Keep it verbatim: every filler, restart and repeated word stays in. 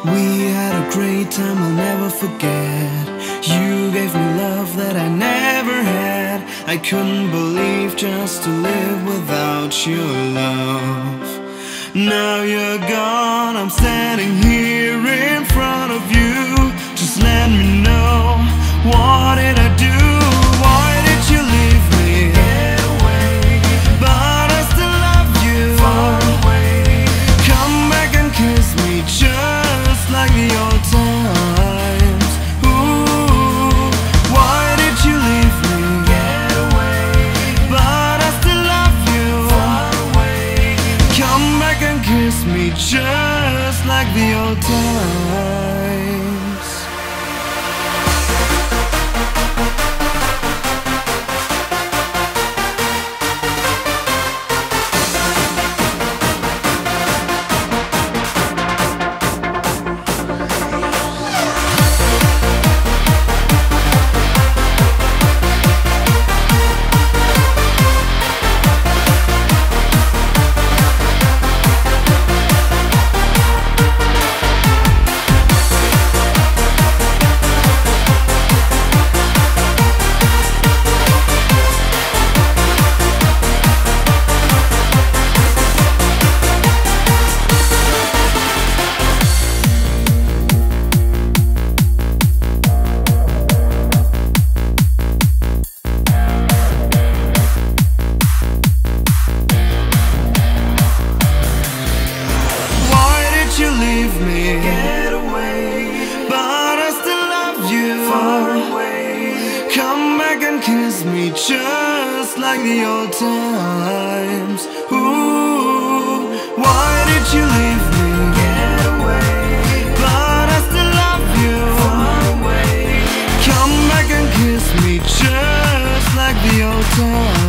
We had a great time I'll never forget. You gave me love that I never had. I couldn't believe just to live without your love. Now you're gone, I'm standing here in front of you. Just let me know, what did I do? Why did you leave me? Get away. But I still love you. Far away. Come back and kiss me just like the old times. Ooh, why did you leave me? Get away. But I still love you. Far away. Come back and kiss me just like the old times. Get away, but I still love you. Far away. Come back and kiss me just like the old times. Ooh, why did you leave me? Get away, but I still love you. Far away. Come back and kiss me just like the old times.